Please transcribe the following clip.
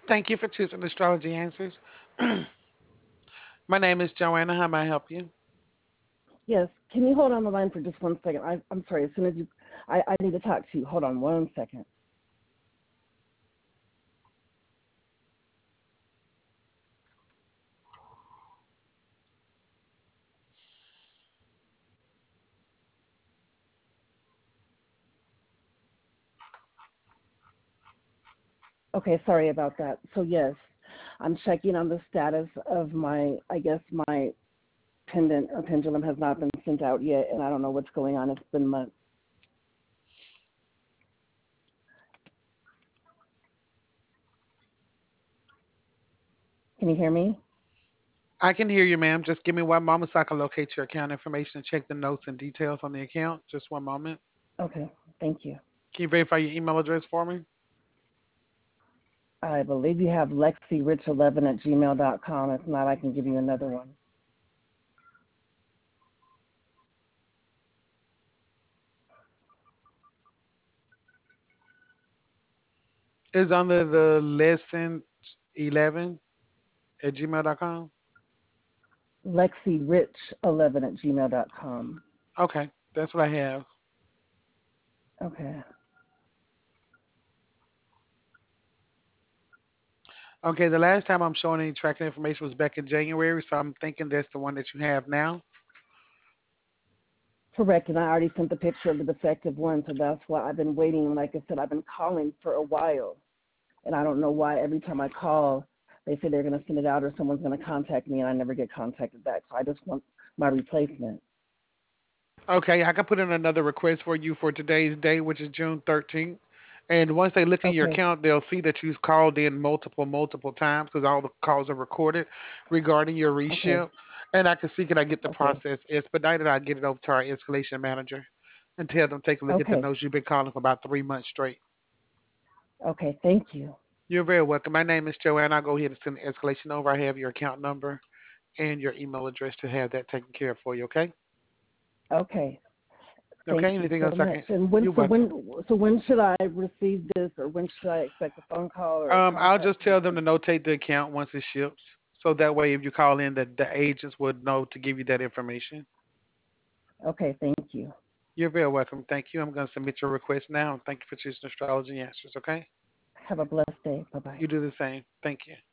Thank you for choosing Astrology Answers. My name is Joanna. How may I help you? Yes. Can you hold on the line for just 1 second? I'm sorry. As soon as I need to talk to you. Hold on 1 second. Okay. Sorry about that. So yes, I'm checking on the status of my. I guess my pendant or pendulum has not been sent out yet, and I don't know what's going on. It's been months. Can you hear me? I can hear you, ma'am. Just give me one moment so I can locate your account information and check the notes and details on the account. Just one moment. Okay. Thank you. Can you verify your email address for me? I believe you have lexirich11@gmail.com. If not, I can give you another one. It's under the lesson 11 at gmail.com. lexirich11@gmail.com. Okay, that's what I have. Okay. Okay, the last time I'm showing any tracking information was back in January, so I'm thinking that's the one that you have now. Correct, and I already sent the picture of the defective one, so that's why I've been waiting. Like I said, I've been calling for a while, and I don't know why every time I call, they say they're going to send it out or someone's going to contact me, and I never get contacted back. So I just want my replacement. Okay, I can put in another request for you for today's day, which is June 13th. And once they look in your Okay, account, they'll see that you've called in multiple times because all the calls are recorded regarding your okay, reship. And I can see, can I get the okay, process expedited? I get it over to our escalation manager and tell them take a look at the okay, notes you've been calling for about 3 months straight. okay. Thank you. You're very welcome. My name is Joanne. I'll go ahead and send the escalation over. I have your account number and your email address to have that taken care of for you. Okay. Okay, thank Okay. you Anything so else I much. can? And when You're so welcome. when should I receive this, or when should I expect a phone call or a I'll contact just tell them person? to notate the account once it ships, so that way if you call in, the agents would know to give you that information. Okay, thank you. You're very welcome. Thank you. I'm going to submit your request now. Thank you for choosing Astrology Answers. Okay. Have a blessed day. Bye bye. You do the same. Thank you.